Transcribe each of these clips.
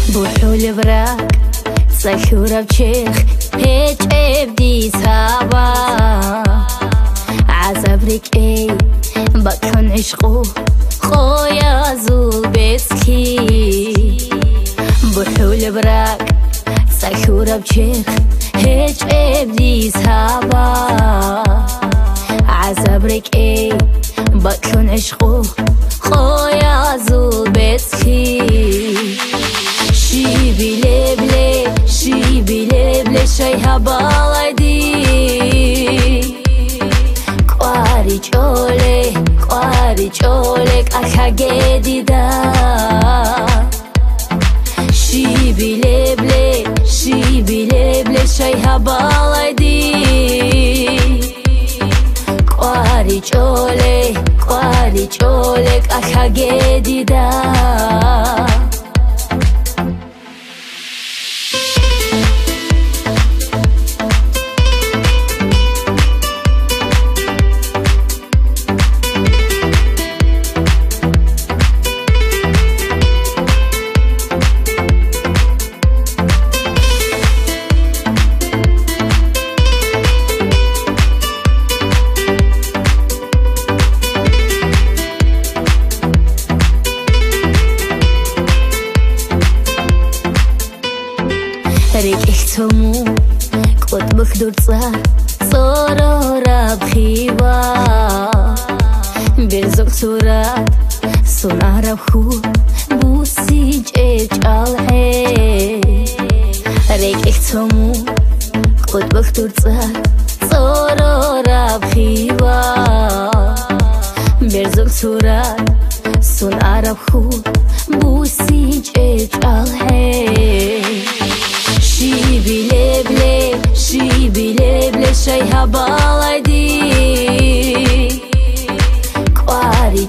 بوحول براك سخورة بشيخ هيج ابدي سابا عزبرك اي بكون عشقو خويا زوبسكي بوحول براك سخورة بشيخ هيج ابدي سابا عزبرك اي بكون عشقو خويا زوبسكي شي بلي شي هبالدي قواري جولك أخاقي ديدا شي بلي شي هبالدي قواري جولك أخاقي ديدا ريك اختمو قد بخدور صار صورة بخيبا بيرزق صورات سنارة بخو بوسي جيج الحي ريك اختمو قد بخدور صار صورة بخيبا بيرزق صورات سنارة بخو بوسي جيج الحي شي بلي شي هبالدي قواري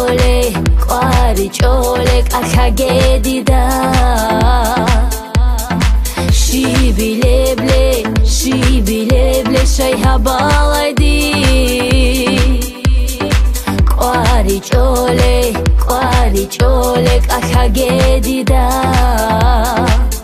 جولك أخاقي ديدا شي بلي شي هبالدي قواري جولك أخاقي ديدا